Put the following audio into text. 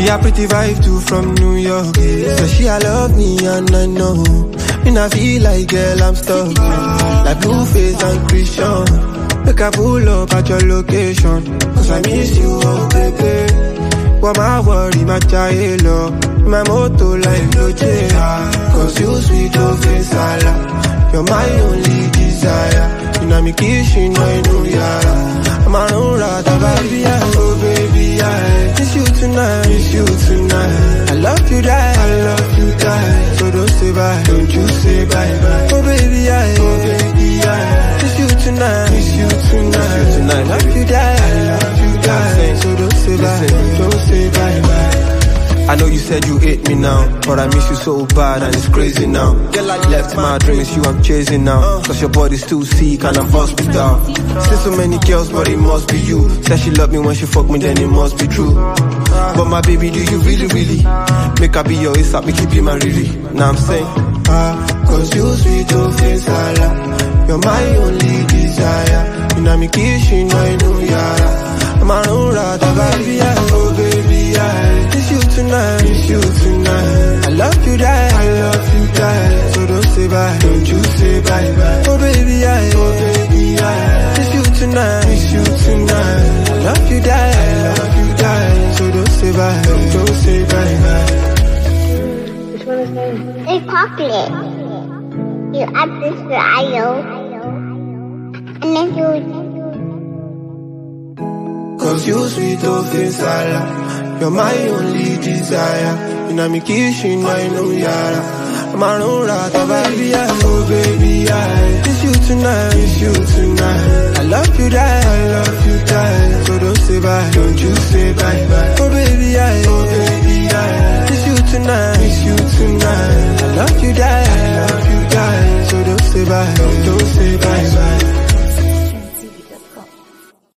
a pretty vibe too from New York. So she a love me and I know. And I feel like girl I'm stuck. Like Blueface and Christian. Make I pull up at your location. Cause I miss you, oh baby. What my worry, my child, my motto like Loche. Cause you sweet, oh face, you're my only desire. You know me kissing, I know yara. I'm a own rata, baby, oh baby, I miss you tonight, miss you tonight. I love you, die, I love you, die. So don't say bye, don't you say bye, bye. Oh baby, oh baby, I miss you tonight, miss you tonight. I love you, die, I love you, die. So don't say bye, don't say bye, bye. I know you said you hate me now, but I miss you so bad and it's crazy now. Left my dreams, you I'm chasing now. Cause your body's too sick and I'm hospital. See so many girls, but it must be you. Said she loved me when she fucked me, then it must be true. But my baby, do you really, really? Make her be your ASAP, me keep you my Riri. Now I'm saying, cause you sweet, oh face, you're my only desire. You know me kissing, I know yara. I'm a own rata, baby, oh baby, I miss you tonight, miss you tonight. I love you, die, I love you, die. So don't say bye, don't you say bye, bye. Oh baby, I miss you tonight, miss you tonight. I love you, die, I love you, die. So don't say bye, don't say bye, bye. Which one is that? It's chocolate. You add this to Ayo. And then you... Cause you sweet, oh face, you're my only desire. You know me kissing, I know yara. I'm a own rata, baby, oh baby, I miss you tonight, miss you tonight.